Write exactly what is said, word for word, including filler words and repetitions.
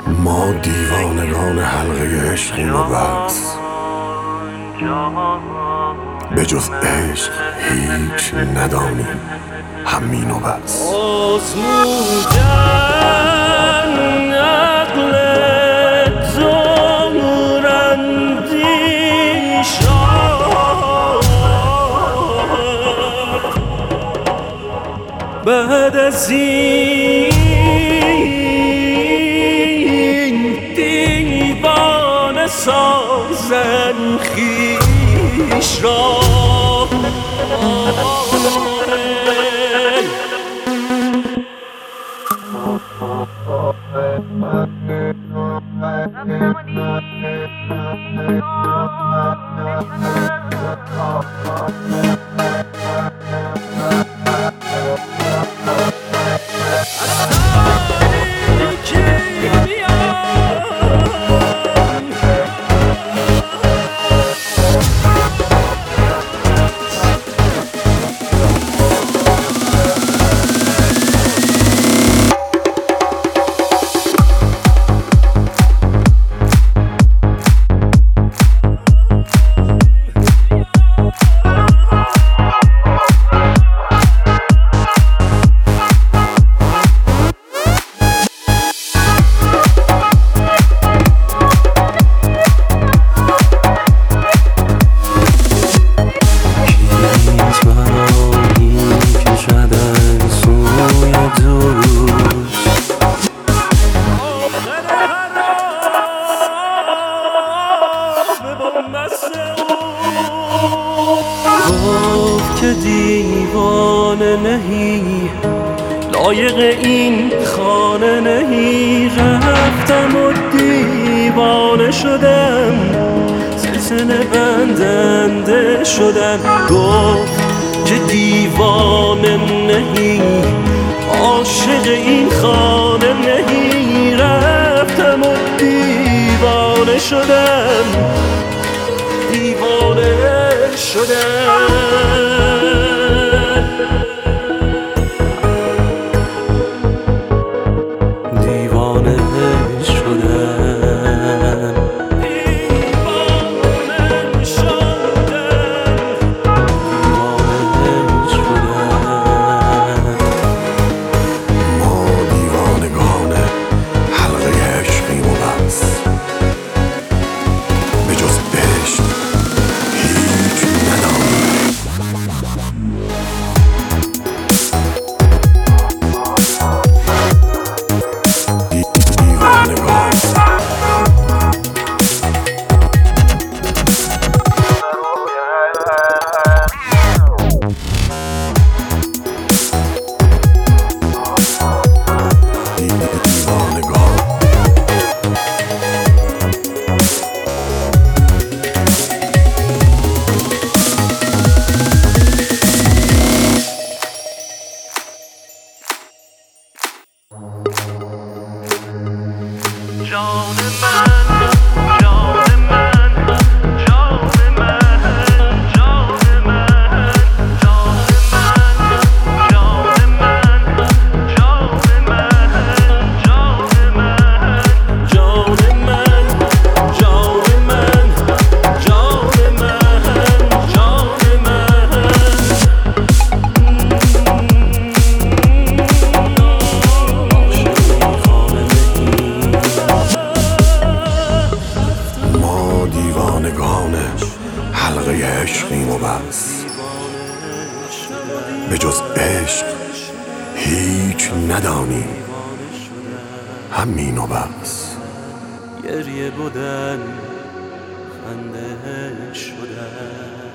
ما دیوانگان حلقه عشقیم و بس، به جز عشق هیچ ندانیم، همین و بس. آزمودن عقل زورندیش را بعد از این دیوانه سازن خویش را. گفت که دیوانه نهی، لایق این خانه نهی. رفتم و دیوانه شدم، سلسله بندنده شدم. گفت که دیوانه نهی، عاشق این خانه نهی. رفتم و دیوانه شدم، دیوانه شدم. دیوانه شدم، دیوانه شدم، دیوانه شدم. ما دیوانگان حلقه عشقیم و بس، به جز عشق هیچ ندانیم. دیوانگان جان من، جان من، جان من، جان من، جان من، جان من، جان من، جان من، جان من، جان من، جان حلقه عشقیم و بس، به جز عشق هیچ ندانیم، همین و بس. گریه بودن خنده شدن.